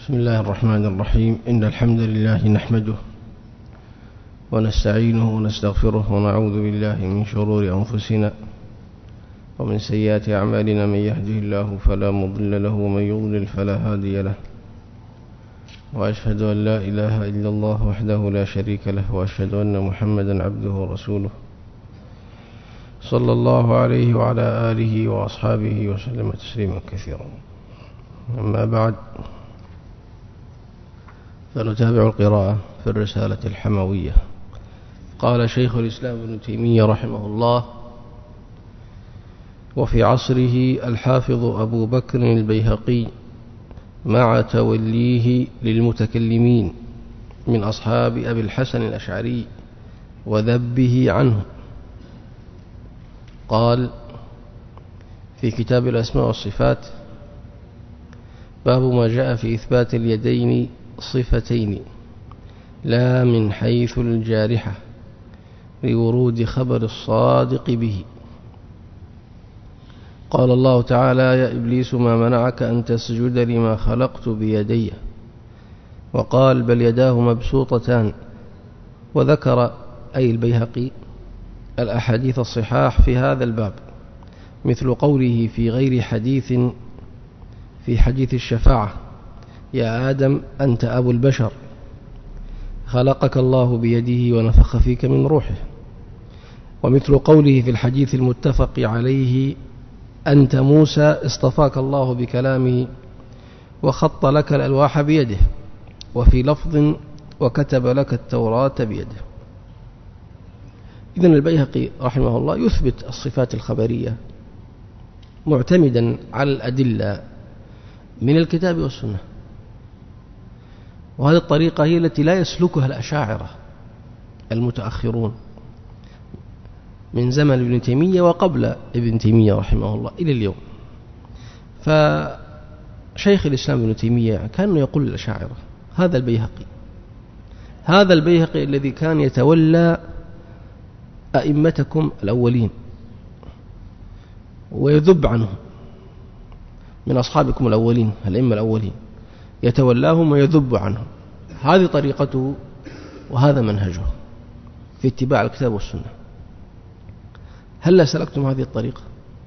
بسم الله الرحمن الرحيم. إن الحمد لله نحمده ونستعينه ونستغفره ونعوذ بالله من شرور أنفسنا ومن سيئات أعمالنا. من يهده الله فلا مضل له ومن يضلل فلا هادي له، وأشهد أن لا إله إلا الله وحده لا شريك له، وأشهد أن محمدا عبده ورسوله صلى الله عليه وعلى آله وأصحابه وسلم تسليما كثيرا. أما بعد، فنتابع القراءة في الرسالة الحموية. قال شيخ الإسلام ابن تيمية رحمه الله: وفي عصره الحافظ أبو بكر البيهقي مع توليه للمتكلمين من أصحاب أبي الحسن الأشعري وذبه عنه. قال في كتاب الأسماء والصفات: باب ما جاء في إثبات اليدين صفتين لا من حيث الجارحة لورود خبر الصادق به. قال الله تعالى: يا إبليس ما منعك أن تسجد لما خلقت بيدي. وقال: بل يداه مبسوطتان. وذكر أي البيهقي الأحاديث الصحاح في هذا الباب، مثل قوله في غير حديث في حديث الشفاعة: يا آدم أنت أبو البشر، خلقك الله بيده ونفخ فيك من روحه. ومثل قوله في الحديث المتفق عليه: أنت موسى اصطفاك الله بكلامه وخط لك الألواح بيده. وفي لفظ: وكتب لك التوراة بيده. إذن البيهقي رحمه الله يثبت الصفات الخبرية معتمدا على الأدلة من الكتاب والسنة، وهذه الطريقة هي التي لا يسلكها الأشاعرة المتأخرون من زمن ابن تيمية وقبل ابن تيمية رحمه الله إلى اليوم. فشيخ الإسلام ابن تيمية كان يقول للأشاعرة: هذا البيهقي الذي كان يتولى أئمتكم الأولين ويذب عنهم من أصحابكم الأولين، الأئمة الأولين، يتولاهم ويذب عنهم. هذه طريقته وهذا منهجه في اتباع الكتاب والسنة. هل سلكتم هذه الطريقة؟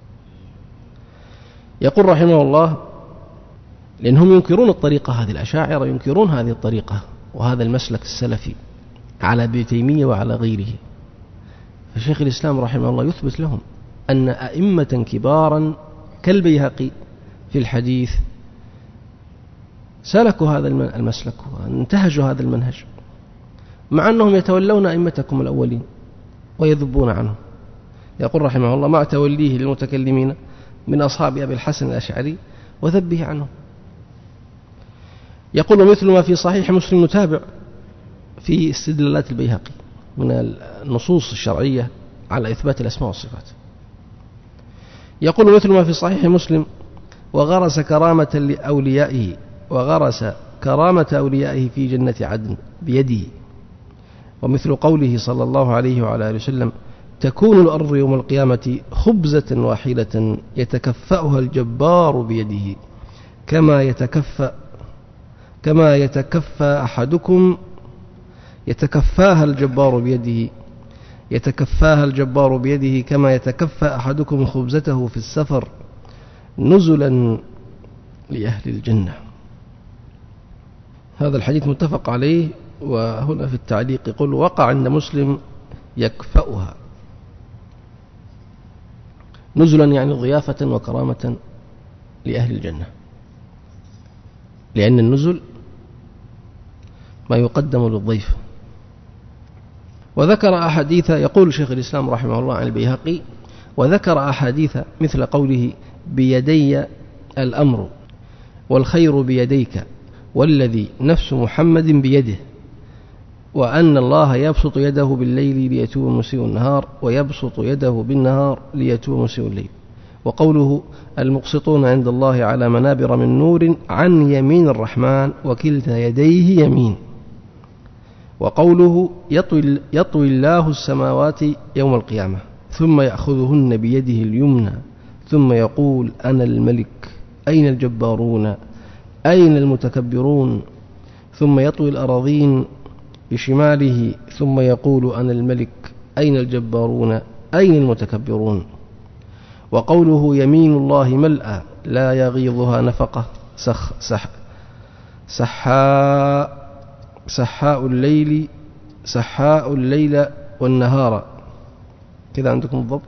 يقول رحمه الله: لأنهم ينكرون الطريقة هذه، الأشاعرة ينكرون هذه الطريقة وهذا المسلك السلفي على ابن تيمية وعلى غيره. فشيخ الإسلام رحمه الله يثبت لهم أن أئمة كبارا كالبيهقي في الحديث سلكوا هذا المسلك وانتهجوا هذا المنهج، مع أنهم يتولون أئمتكم الأولين ويذبون عنهم. يقول رحمه الله: مع توليه للمتكلمين من أصحاب أبي الحسن الأشعري وذبه عنهم. يقول: مثل ما في صحيح مسلم نتابع في استدلالات البيهقي من النصوص الشرعية على إثبات الأسماء والصفات. يقول: مثل ما في صحيح مسلم: وغرس كرامة أوليائه في جنة عدن بيده. ومثل قوله صلى الله عليه وعلى آله وسلم: تكون الأرض يوم القيامة خبزة واحدة يتكفأها الجبار بيده كما يتكفى أحدكم يتكفاها الجبار بيده كما يتكفى أحدكم خبزته في السفر نزلا لأهل الجنة. هذا الحديث متفق عليه. وهنا في التعليق يقول: وقع عند مسلم يكفأها، نزلا يعني ضيافة وكرامة لأهل الجنة، لأن النزل ما يقدم للضيف. وذكر أحاديث، يقول شيخ الإسلام رحمه الله عن البيهقي: وذكر أحاديث مثل قوله: بيدي الأمر والخير بيديك والذي نفس محمد بيده، وأن الله يبسط يده بالليل ليتوب مسيء النهار ويبسط يده بالنهار ليتوب مسيء الليل. وقوله: المقسطون عند الله على منابر من نور عن يمين الرحمن وكلتا يديه يمين. وقوله: يطوي الله السماوات يوم القيامة ثم يأخذهن بيده اليمنى ثم يقول: أنا الملك أين الجبارون أين المتكبرون؟ ثم يطوي الأراضين بشماله ثم يقول أنا الملك أين الجبارون أين المتكبرون؟ وقوله يمين الله ملأى لا يغيضها نفقة سحاء الليل والنهار. كذا عندكم الضبط؟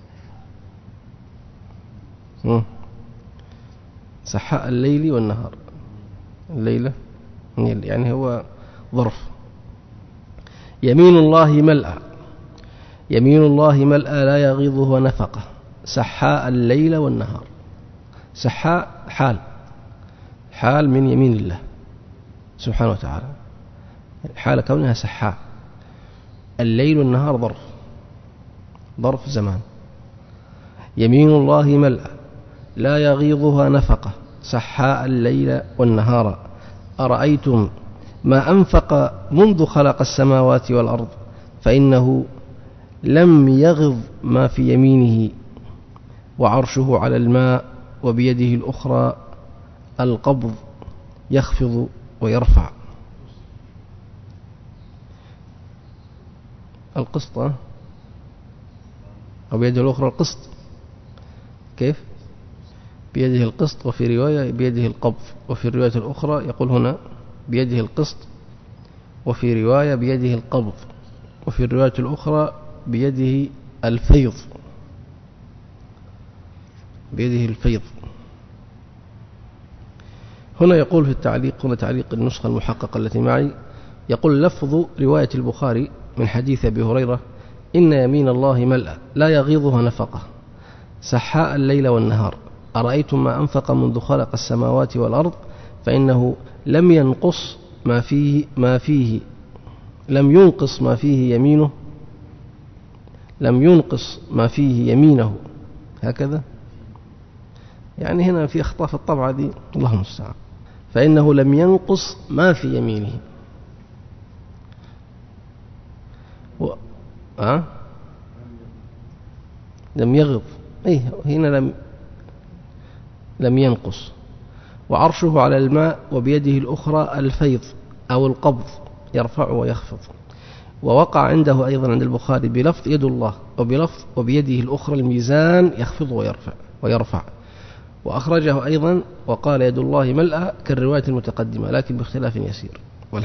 سحاء الليل والنهار، الليلة يعني هو ظرف. يمين الله ملأى لا يغيضه نفقة سحاء الليل والنهار. سحاء حال من يمين الله سبحانه وتعالى، حال كونها سحاء. الليل والنهار ظرف زمان. يمين الله ملأى لا يغيضها نفقة سحاء الليل والنهار. أرأيتم ما أنفق منذ خلق السماوات والأرض فإنه لم يغض ما في يمينه وعرشه على الماء وبيده الأخرى القبض يخفض ويرفع. القسط وبيده الأخرى القسط. كيف؟ بيده القسط، وفي رواية بيده القبض، وفي الرواية الأخرى يقول هنا بيده القسط، وفي رواية بيده القبض، وفي الرواية الأخرى بيده الفيض. بيده الفيض. هنا يقول في التعليق، هنا تعليق النسخة المحققة التي معي، يقول لفظ رواية البخاري من حديث أبي هريرة إن يمين الله ملأى لا يغيضها نفقة سحاء الليل والنهار. أرأيتم ما أنفق منذ خلق السماوات والأرض فإنه لم ينقص لم ينقص ما فيه يمينه. هكذا يعني هنا في أخطاء في الطبعة دي، الله المستعان. فإنه لم ينقص ما في يمينه لم يغض، هنا لم ينقص. وعرشه على الماء وبيده الأخرى الفيض أو القبض يرفع ويخفض. ووقع عنده أيضا عند البخاري بلفظ يد الله، وبلفظ وبيده الأخرى الميزان يخفض ويرفع. وأخرجه أيضا وقال يد الله ملأى كالرواية المتقدمة لكن باختلاف يسير.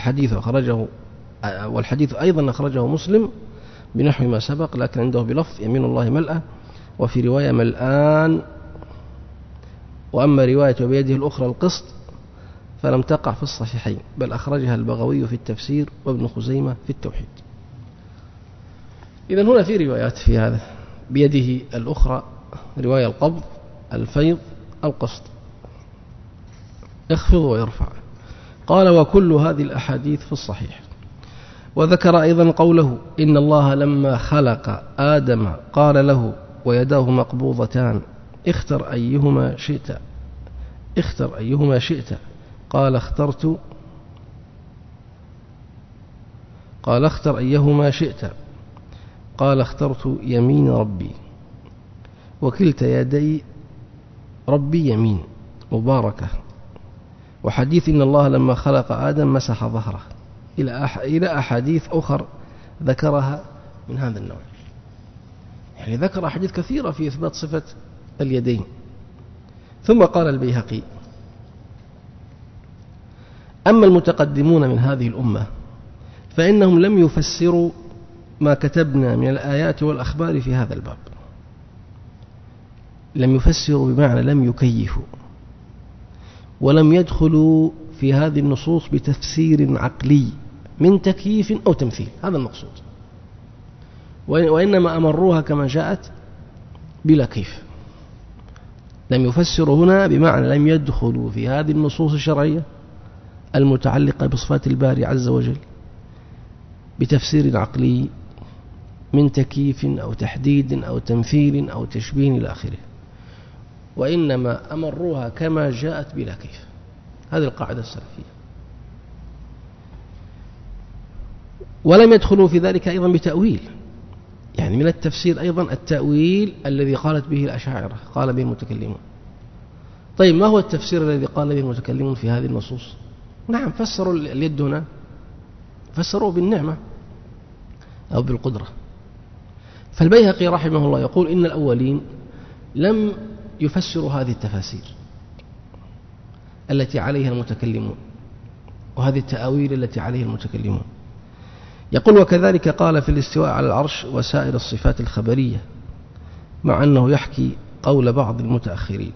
والحديث أيضا أخرجه مسلم بنحو ما سبق لكن عنده بلفظ يمين الله ملأى، وفي رواية ملآن. وأما رواية وبيده الأخرى القسط فلم تقع في الصحيحين، بل أخرجها البغوي في التفسير وابن خزيمة في التوحيد. إذن هنا في روايات في هذا بيده الأخرى، رواية القبض، الفيض، القسط، يخفض ويرفع. قال وكل هذه الأحاديث في الصحيح. وذكر أيضا قوله إن الله لما خلق آدم قال له ويداه مقبوضتان اختر أيهما شئت قال اختر أيهما شئت قال اخترت يمين ربي وكلتا يدي ربي يمين مباركة. وحديث إن الله لما خلق آدم مسح ظهره إلى أحاديث أخر ذكرها من هذا النوع. يعني ذكر أحاديث كثيرة في إثبات صفة اليدين. ثم قال البيهقي أما المتقدمون من هذه الأمة فإنهم لم يفسروا ما كتبنا من الآيات والأخبار في هذا الباب. لم يفسروا بمعنى لم يكيفوا، ولم يدخلوا في هذه النصوص بتفسير عقلي من تكييف أو تمثيل، هذا المقصود. وإنما أمروها كما جاءت بلا كيف. لم يفسروا هنا بمعنى لم يدخلوا في هذه النصوص الشرعية المتعلقة بصفات الباري عز وجل بتفسير عقلي من تكييف أو تحديد أو تمثيل أو تشبيه إلى آخره، وإنما أمروها كما جاءت بلا كيف. هذه القاعدة السلفية. ولم يدخلوا في ذلك أيضا بتأويل، يعني من التفسير أيضا التأويل الذي قالت به الأشاعرة، قال به المتكلمون. طيب ما هو التفسير الذي قال به المتكلمون في هذه النصوص؟ نعم، فسروا اليد هنا فسروا بالنعمة أو بالقدرة. فالبيهقي رحمه الله يقول إن الأولين لم يفسروا هذه التفاسير التي عليها المتكلمون وهذه التأويل التي عليها المتكلمون. يقول وكذلك قال في الاستواء على العرش وسائر الصفات الخبرية، مع أنه يحكي قول بعض المتأخرين.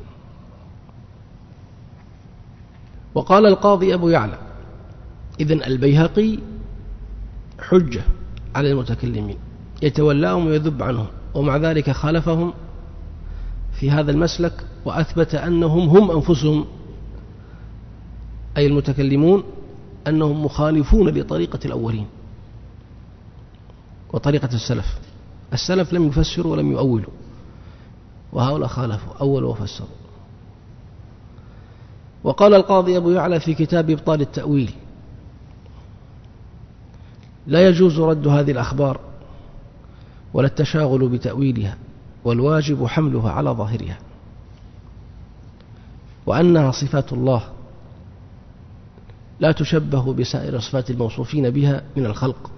وقال القاضي أبو يعلى إذن البيهقي حجة على المتكلمين يتولاهم ويذب عنهم، ومع ذلك خالفهم في هذا المسلك، وأثبت أنهم هم أنفسهم أي المتكلمون أنهم مخالفون لطريقة الأولين وطريقة السلف. السلف لم يفسروا ولم يؤولوا، وهؤلاء خالفوا أولوا وفسروا. وقال القاضي أبو يعلى في كتاب إبطال التأويل لا يجوز رد هذه الأخبار ولا التشاغل بتأويلها، والواجب حملها على ظاهرها، وأنها صفات الله لا تشبه بسائر صفات الموصوفين بها من الخلق،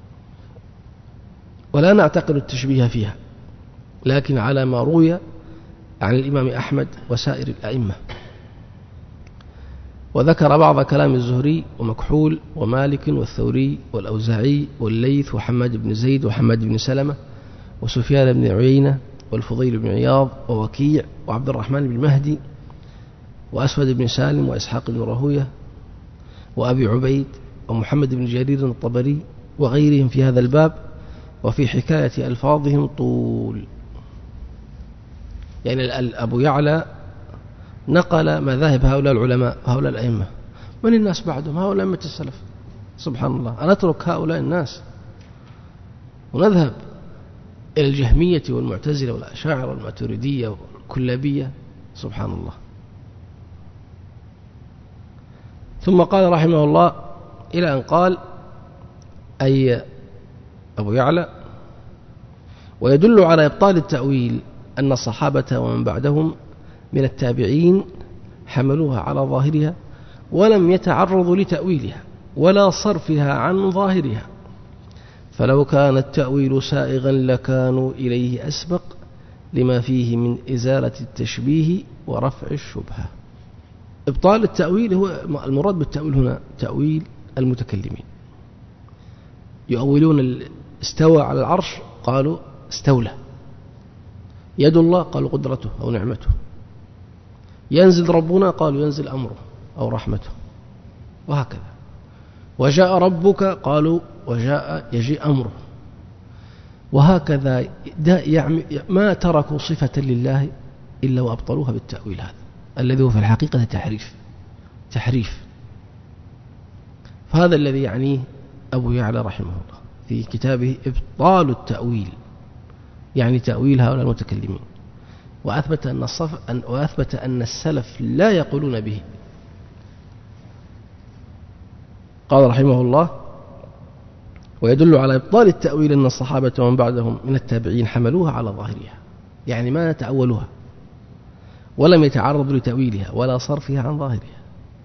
ولا نعتقد التشبيه فيها، لكن على ما روي عن الإمام أحمد وسائر الأئمة. وذكر بعض كلام الزهري ومكحول ومالك والثوري والأوزاعي والليث وحماد بن زيد وحماد بن سلمة وسفيان بن عيينة والفضيل بن عياض ووكيع وعبد الرحمن بن مهدي وأسود بن سالم وإسحاق بن راهويه وأبي عبيد ومحمد بن جرير الطبري وغيرهم في هذا الباب، وفي حكاية ألفاظهم طول. يعني أبو يعلى نقل مذاهب هؤلاء العلماء هؤلاء الأئمة. من الناس بعدهم؟ هؤلاء أئمة السلف. سبحان الله، نترك هؤلاء الناس ونذهب إلى الجهمية والمعتزلة والأشاعرة والماتريدية والكلابية. سبحان الله. ثم قال رحمه الله إلى أن قال أي أبو يعلى ويدل على إبطال التأويل أن الصحابة ومن بعدهم من التابعين حملوها على ظاهرها ولم يتعرضوا لتأويلها ولا صرفها عن ظاهرها، فلو كان التأويل سائغا لكانوا إليه أسبق لما فيه من إزالة التشبيه ورفع الشبهة. إبطال التأويل هو المراد بالتأويل هنا تأويل المتكلمين. يؤولون استوى على العرش قالوا استولى، يد الله قالوا قدرته أو نعمته، ينزل ربنا قالوا ينزل أمره أو رحمته، وهكذا. وجاء ربك قالوا وجاء يجيء أمره، وهكذا ما تركوا صفة لله إلا وأبطلوها بالتأويل هذا الذي هو في الحقيقة تحريف. فهذا الذي يعنيه أبو يعلى رحمه الله في كتابه إبطال التأويل، يعني تأويل هؤلاء المتكلمين، وأثبت أن السلف لا يقولون به. قال رحمه الله ويدل على إبطال التأويل أن الصحابة ومن بعدهم من التابعين حملوها على ظاهرها، يعني ما تأولوها ولم يتعرضوا لتأويلها ولا صرفها عن ظاهرها.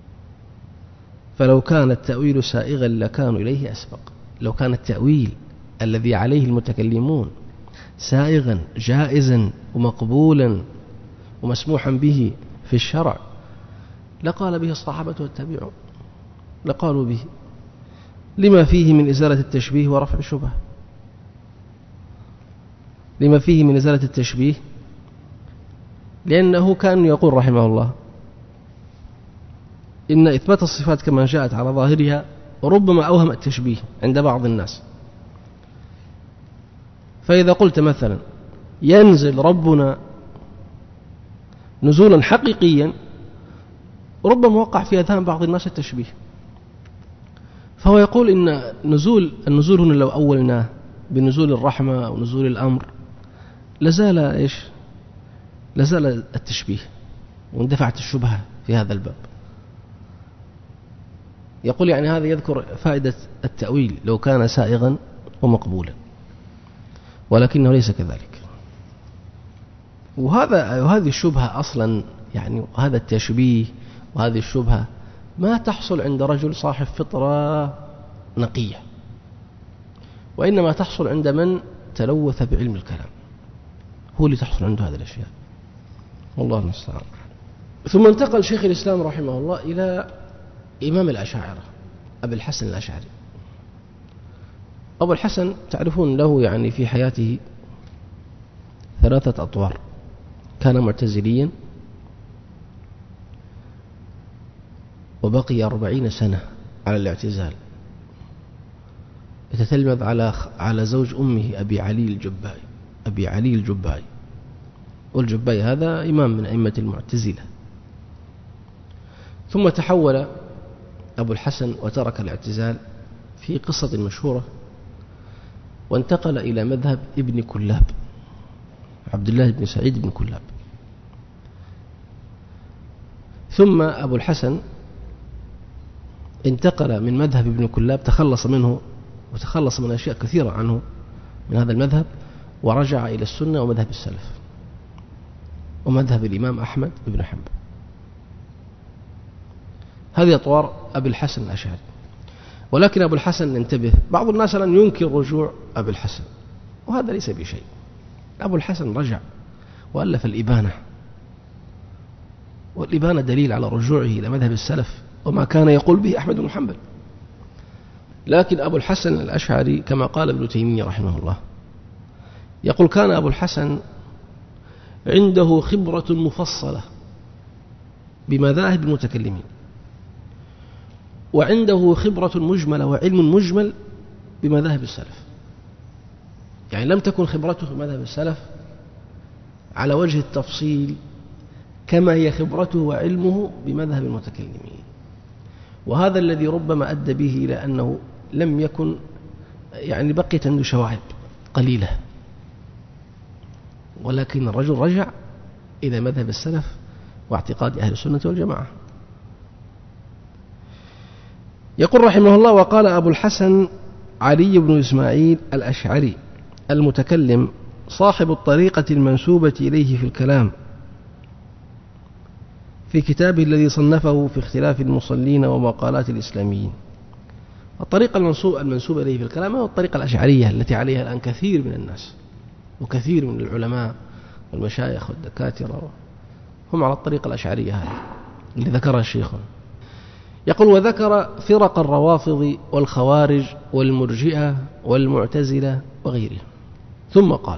فلو كان التأويل سائغا لكانوا إليه أسبق. لو كان التأويل الذي عليه المتكلمون سائغا جائزا ومقبولا ومسموحا به في الشرع لقال به الصحابة والتابعون، لقالوا به، لما فيه من إزالة التشبيه ورفع الشبهة. لما فيه من إزالة التشبيه لأنه كان يقول رحمه الله إن إثبات الصفات كما جاءت على ظاهرها ربما أوهم التشبيه عند بعض الناس. فإذا قلت مثلا ينزل ربنا نزولا حقيقيا ربما وقع في أذهان بعض الناس التشبيه، فهو يقول إن النزول هنا لو أولناه بنزول الرحمة أو نزول الأمر لزال التشبيه واندفعت الشبهة في هذا الباب. يقول يعني هذا يذكر فائدة التأويل لو كان سائغا ومقبولا، ولكنه ليس كذلك. وهذه الشبهة أصلا يعني هذا التشبيه وهذه الشبهة ما تحصل عند رجل صاحب فطرة نقية، وإنما تحصل عند من تلوث بعلم الكلام، هو اللي تحصل عنده هذه الأشياء، والله المستعان. ثم انتقل شيخ الإسلام رحمه الله إلى إمام الأشاعرة أبي الحسن الأشعري. أبو الحسن تعرفون له يعني في حياته 3 أطوار. كان معتزليا وبقي 40 سنة على الاعتزال، يتتلمذ على زوج أمه أبي علي الجبائي، والجبائي هذا إمام من أئمة المعتزلة. ثم تحول أبو الحسن وترك الاعتزال في قصة مشهورة، وانتقل إلى مذهب ابن كلاب، عبد الله بن سعيد بن كلاب. ثم أبو الحسن انتقل من مذهب ابن كلاب، تخلص منه وتخلص من أشياء كثيرة عنه من هذا المذهب، ورجع إلى السنة ومذهب السلف ومذهب الإمام أحمد بن حنبل. هذه أطوار أبي الحسن الأشعري. ولكن أبو الحسن انتبه، بعض الناس لن ينكر رجوع أبي الحسن، وهذا ليس بشيء. أبو الحسن رجع وألف الإبانة، والإبانة دليل على رجوعه إلى مذهب السلف وما كان يقول به أحمد بن حنبل. لكن أبو الحسن الأشعري كما قال ابن تيمية رحمه الله، يقول كان أبو الحسن عنده خبرة مفصلة بمذاهب المتكلمين، وعنده خبرة مجملة وعلم مجمل بمذاهب السلف. يعني لم تكن خبرته في مذهب السلف على وجه التفصيل كما هي خبرته وعلمه بمذهب المتكلمين، وهذا الذي ربما أدى به إلى أنه لم يكن يعني بقيت عنده شواهد قليلة، ولكن الرجل رجع إلى مذهب السلف واعتقاد أهل السنة والجماعة. يقول رحمه الله: وقال أبو الحسن علي بن إسماعيل الأشعري المتكلم صاحب الطريقة المنسوبة إليه في الكلام، في كتابه الذي صنفه في اختلاف المصلين ومقالات الإسلاميين. الطريقة المنسوبة إليه في الكلام هو الطريقة الأشعرية التي عليها الآن كثير من الناس وكثير من العلماء والمشايخ والدكاترة، هم على الطريقة الأشعرية هذه اللي ذكرها الشيخ. يقول: وذكر فرق الروافض والخوارج والمرجئة والمعتزلة وغيرهم. ثم قال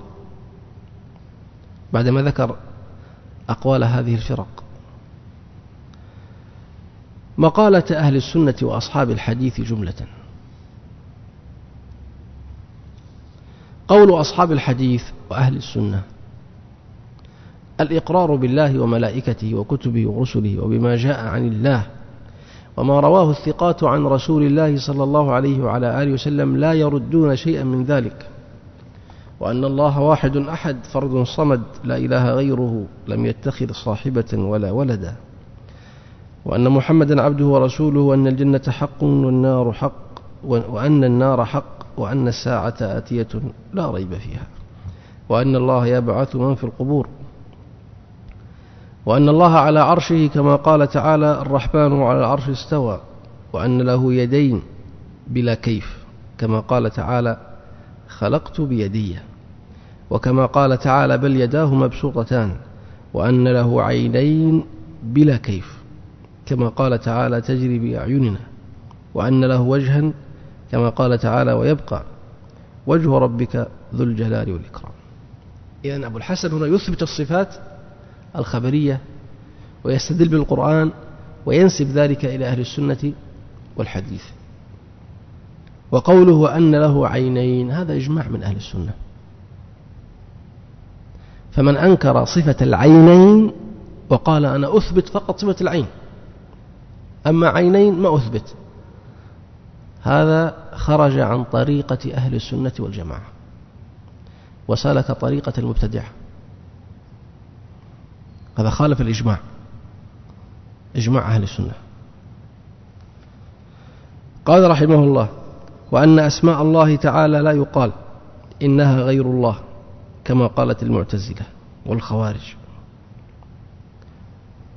بعدما ذكر أقوال هذه الفرق: مقالة أهل السنة وأصحاب الحديث جملة. قول أصحاب الحديث وأهل السنة الإقرار بالله وملائكته وكتبه ورسله وبما جاء عن الله وما رواه الثقات عن رسول الله صلى الله عليه وعلى آله وسلم، لا يردون شيئا من ذلك، وأن الله واحد أحد فرد صمد لا إله غيره لم يتخذ صاحبة ولا ولدا، وأن محمدا عبده ورسوله، وأن الجنة حق والنار حق، وأن النار حق، وأن الساعة آتية لا ريب فيها، وأن الله يبعث من في القبور، وأن الله على عرشه كما قال تعالى: الرحمن على العرش استوى، وأن له يدين بلا كيف كما قال تعالى: خلقت بيدي، وكما قال تعالى: بل يداه مبسوطتان، وأن له عينين بلا كيف كما قال تعالى: تجري بأعيننا، وأن له وجها كما قال تعالى: ويبقى وجه ربك ذو الجلال والإكرام. إذن أبو الحسن هنا يثبت الصفات الخبرية ويستدل بالقرآن وينسب ذلك إلى أهل السنة والحديث. وقوله وأن له عينين هذا إجماع من أهل السنة، فمن أنكر صفة العينين وقال أنا أثبت فقط صفة العين أما عينين ما أثبت، هذا خرج عن طريقة أهل السنة والجماعة وسلك طريقة المبتدعة، هذا خالف الإجماع، إجماع أهل السنة. قال رحمه الله: وأن أسماء الله تعالى لا يقال إنها غير الله كما قالت المعتزلة والخوارج.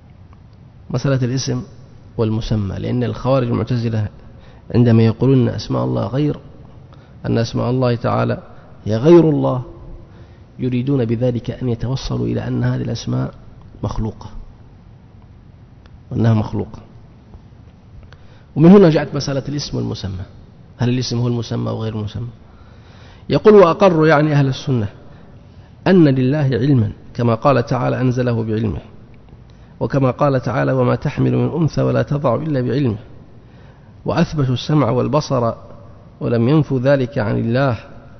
مسألة الاسم والمسمى، لأن الخوارج المعتزلة عندما يقولون أن أسماء الله غير، أن أسماء الله تعالى هي غير الله، يريدون بذلك أن يتوصلوا إلى أن هذه الأسماء مخلوقة، وأنها مخلوقة. ومن هنا جاءت مسألة الاسم والمسمى، هل الاسم هو المسمى أو غير المسمى؟ يقول وأقر يعني أهل السنة أن لله علما، كما قال تعالى أنزله بعلمه، وكما قال تعالى وما تحمل من أنثى ولا تضع إلا بعلمه، وأثبتوا السمع والبصر ولم ينفوا ذلك عن الله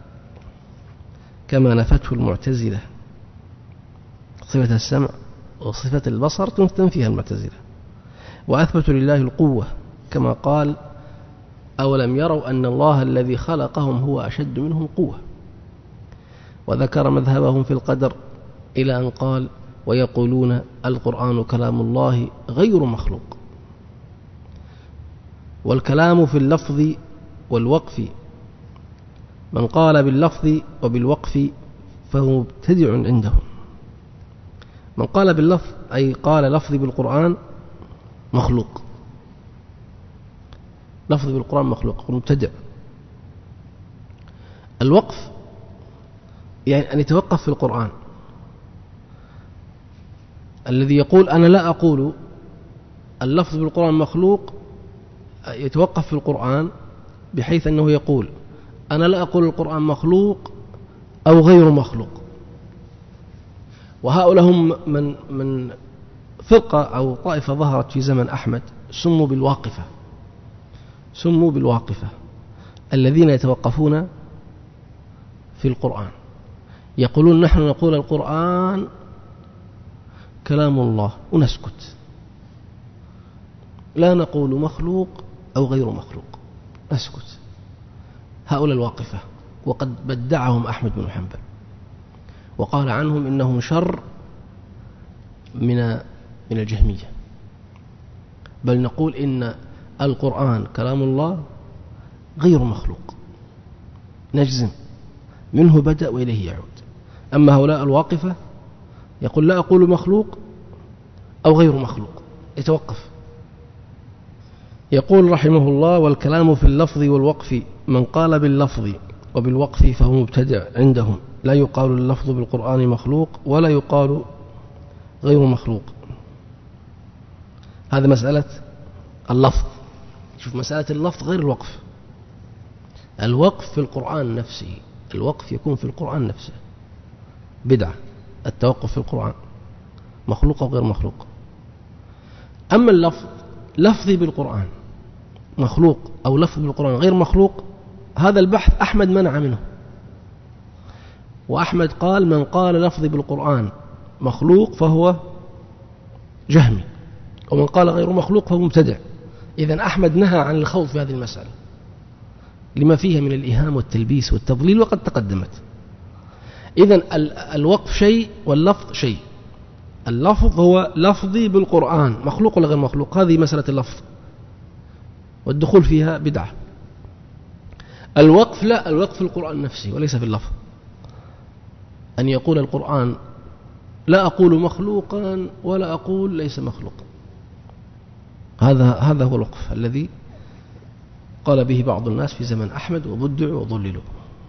كما نفته المعتزلة. صفة السمع وصفة البصر تنفيها المعتزلة. وأثبتوا لله القوة كما قال أولم يروا أن الله الذي خلقهم هو أشد منهم قوة. وذكر مذهبهم في القدر إلى أن قال ويقولون القرآن كلام الله غير مخلوق. والكلام في اللفظ والوقف، من قال باللفظ وبالوقف فهو مبتدع عندهم. من قال باللفظ أي قال لفظي بالقرآن مخلوق، لفظي بالقرآن مخلوق، مبتدع. الوقف يعني أن يتوقف في القرآن. الذي يقول أنا لا أقول اللفظ بالقرآن مخلوق يتوقف في القرآن، بحيث أنه يقول أنا لا أقول القرآن مخلوق أو غير مخلوق. وهؤلاء هم من فرقة أو طائفة ظهرت في زمن أحمد سموا بالواقفة، سموا بالواقفة، الذين يتوقفون في القرآن، يقولون نحن نقول القرآن كلام الله ونسكت، لا نقول مخلوق أو غير مخلوق، نسكت. هؤلاء الواقفة، وقد بدعهم أحمد بن حنبل وقال عنهم إنهم شر من الجهمية. بل نقول إن القرآن كلام الله غير مخلوق، نجزم منه بدأ وإليه يعود. أما هؤلاء الواقفة يقول لا أقول مخلوق أو غير مخلوق، يتوقف. يقول رحمه الله والكلام في اللفظ والوقف، من قال باللفظ وبالوقف فهو مبتدع عندهم، لا يقال اللفظ بالقرآن مخلوق ولا يقال غير مخلوق. هذا مسألة اللفظ. شوف مسألة اللفظ غير الوقف. الوقف في القرآن نفسه، الوقف يكون في القرآن نفسه بدعة، التوقف في القرآن مخلوق أو غير مخلوق. أما اللفظ لفظي بالقرآن مخلوق أو لفظ بالقرآن غير مخلوق، هذا البحث أحمد منع منه. وأحمد قال من قال لفظي بالقرآن مخلوق فهو جهمي، ومن قال غير مخلوق فهو مبتدع. إذن أحمد نهى عن الخوض في هذه المسألة لما فيها من الإيهام والتلبيس والتضليل، وقد تقدمت. إذن الوقف شيء واللفظ شيء. اللفظ هو لفظي بالقرآن مخلوق ولا غير مخلوق، هذه مسألة اللفظ والدخول فيها بدعة. الوقف لا، الوقف في القرآن نفسه وليس في اللفظ. أن يقول القرآن لا أقول مخلوقا ولا أقول ليس مخلوقا، هذا هو الوقف الذي قال به بعض الناس في زمن أحمد وبدعوا وضللوا.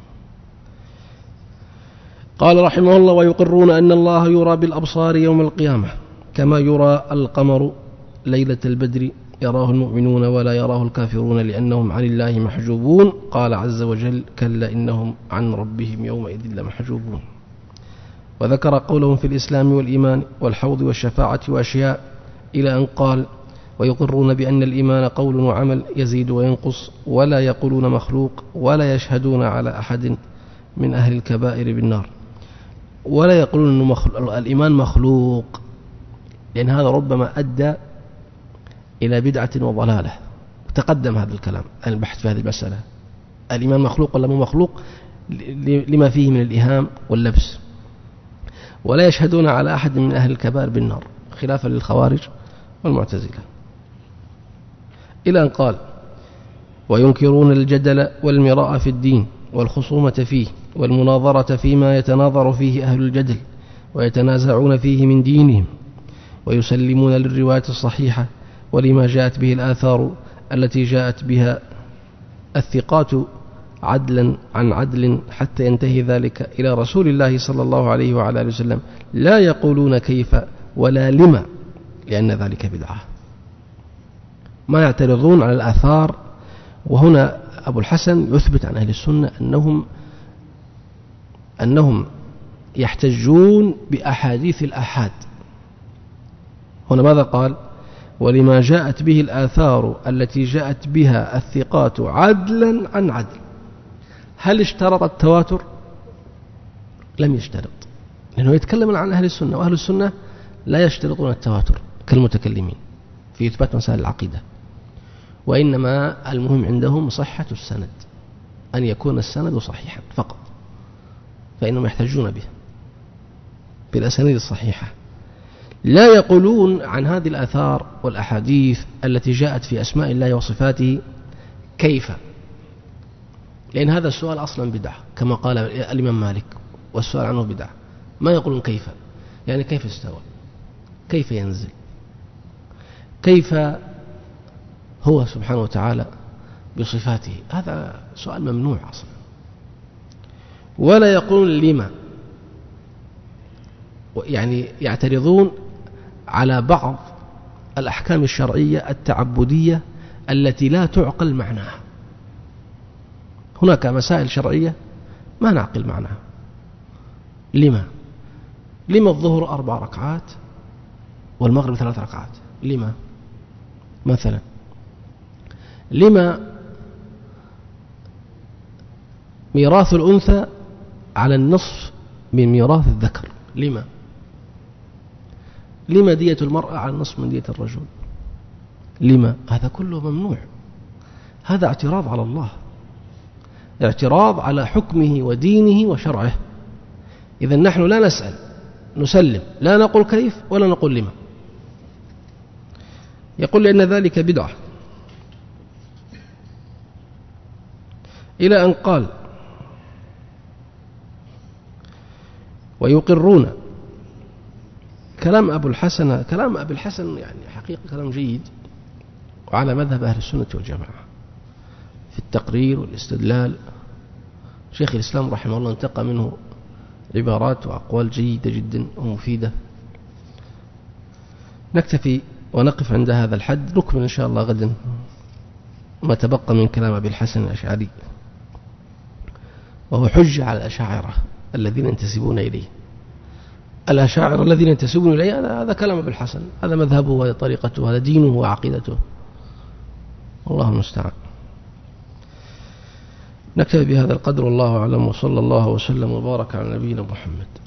قال رحمه الله ويقرون أن الله يرى بالأبصار يوم القيامة كما يرى القمر ليلة البدر، يراه المؤمنون ولا يراه الكافرون لأنهم عن الله محجوبون. قال عز وجل كلا إنهم عن ربهم يومئذ لمحجوبون. وذكر قولهم في الإسلام والإيمان والحوض والشفاعة وأشياء إلى أن قال ويقرون بأن الإيمان قول وعمل يزيد وينقص، ولا يقولون مخلوق ولا يشهدون على أحد من أهل الكبائر بالنار، ولا يقولون أن الإيمان مخلوق، لأن هذا ربما أدى إلى بدعة وضلالة. تقدم هذا الكلام البحث في هذه المسألة، الإيمان مخلوق ولا مو مخلوق، لما فيه من الإيهام واللبس. ولا يشهدون على أحد من أهل الكبائر بالنار، خلافا للخوارج والمعتزلة. إلى أن قال وينكرون الجدل والمراء في الدين والخصومة فيه والمناظرة فيما يتناظر فيه أهل الجدل ويتنازعون فيه من دينهم، ويسلمون للرواية الصحيحة ولما جاءت به الآثار التي جاءت بها الثقات عدلا عن عدل حتى ينتهي ذلك إلى رسول الله صلى الله عليه وعلى آله وسلم، لا يقولون كيف ولا لما، لأن ذلك بدعة. ما يعترضون على الآثار. وهنا أبو الحسن يثبت عن أهل السنة أنهم يحتجون بأحاديث الآحاد. هنا ماذا قال؟ ولما جاءت به الآثار التي جاءت بها الثقات عدلا عن عدل. هل اشترط التواتر؟ لم يشترط، لأنه يتكلم عن أهل السنة، وأهل السنة لا يشترطون التواتر كالمتكلمين في إثبات مسائل العقيدة، وإنما المهم عندهم صحة السند، أن يكون السند صحيحا فقط، فإنهم يحتجون به بالأسانيد الصحيحة. لا يقولون عن هذه الآثار والأحاديث التي جاءت في أسماء الله وصفاته كيف، لأن هذا السؤال أصلا بدعة كما قال الإمام مالك، والسؤال عنه بدعة. ما يقولون كيف، يعني كيف استوى، كيف ينزل، كيف هو سبحانه وتعالى بصفاته، هذا سؤال ممنوع أصلا. ولا يقولون لما، يعني يعترضون على بعض الأحكام الشرعية التعبدية التي لا تعقل معناها. هناك مسائل شرعية ما نعقل معناها. لما الظهر 4 ركعات والمغرب 3 ركعات؟ لما مثلا؟ لما ميراث الأنثى على النصف من ميراث الذكر؟ لما دية المرأة على النصف من دية الرجل؟ لما؟ هذا كله ممنوع. هذا اعتراض على الله، اعتراض على حكمه ودينه وشرعه. إذن نحن لا نسأل، نسلم، لا نقول كيف ولا نقول لما. يقول لأن ذلك بدعة، إلى أن قال ويقرون. كلام أبي الحسن يعني حقيقة كلام جيد، وعلى مذهب أهل السنة والجماعة في التقرير والاستدلال. شيخ الإسلام رحمه الله انتقى منه عبارات وأقوال جيدة جدا ومفيدة. نكتفي ونقف عند هذا الحد، نكمل إن شاء الله غدا ما تبقى من كلام أبي الحسن الأشعري، وهو حجة على الأشاعرة الذين ينتسبون إليه. الأشاعرة الذين ينتسبون إليه هذا كلام أبي الحسن، هذا مذهبه وهذا طريقته، هذا دينه وعقيدته، الله المستعان. نكتفي بهذا القدر، والله أعلم، وصلى الله وسلم وبارك على نبينا محمد.